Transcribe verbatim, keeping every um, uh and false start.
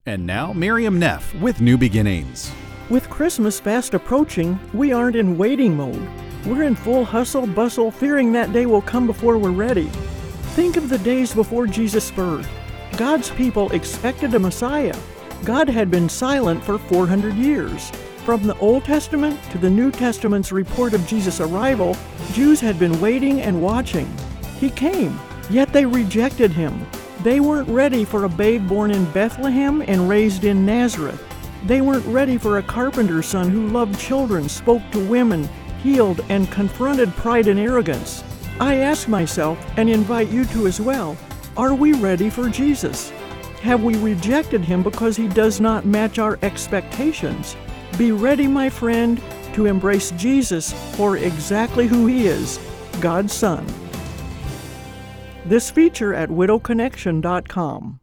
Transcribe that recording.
And now, Miriam Neff with New Beginnings. With Christmas fast approaching, we aren't in waiting mode. We're in full hustle bustle, fearing that day will come before we're ready. Think of the days before Jesus' birth. God's people expected a Messiah. God had been silent for four hundred years. From the Old Testament to the New Testament's report of Jesus' arrival, Jews had been waiting and watching. He came, yet they rejected him. They weren't ready for a babe born in Bethlehem and raised in Nazareth. They weren't ready for a carpenter's son who loved children, spoke to women, healed, and confronted pride and arrogance. I ask myself, and invite you to as well, are we ready for Jesus? Have we rejected him because he does not match our expectations? Be ready, my friend, to embrace Jesus for exactly who he is, God's Son. This feature at widow connection dot com.